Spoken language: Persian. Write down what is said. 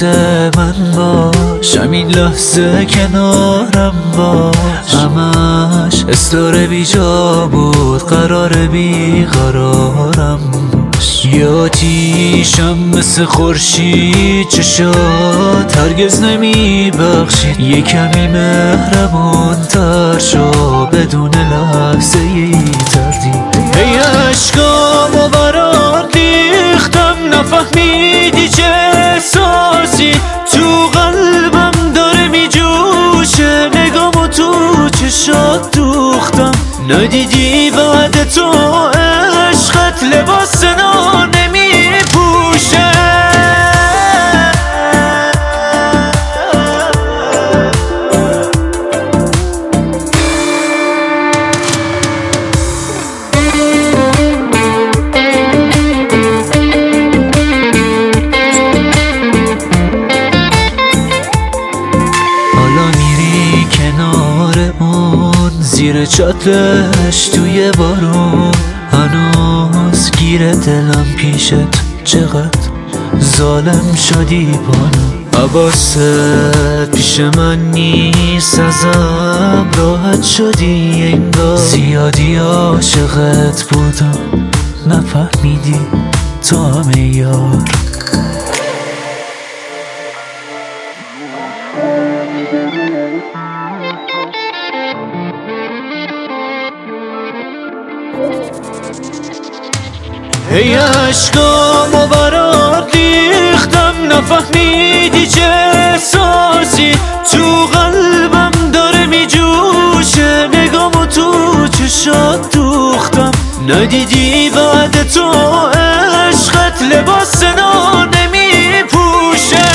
واسه من باش، همین لحظه کنارم باش. همش استاره بیجا بود، قرار بی قرارم باش. یا آتیشم مثل خورشید، چشات هرگز نمی بخشید. یه کمی مهربون تر شو بدون لحظه ای تردید. ای عشقامو برات ریختم، نفهمیدی چه احساسی تو قلبم داره می جوشه. نگامو تو چشات دوختم، ندیدی بعد تو عشقت لباس نا نمی پوشه. زیر چترش توی بارون، هنوز گیر دلم پیشت. چقدر ظالم شدی بانو، حواست پیش من نیست، ازم راحت شدی انگار. زیادی عاشقت بودم، نفهمیدی تو همه یار. ای عشقامو برات ریختم، نفهمیدی چه احساسی تو قلبم داره می جوشه. نگامو تو چشات دوختم، ندیدی بعد تو عشقت لباس نا نمی پوشه.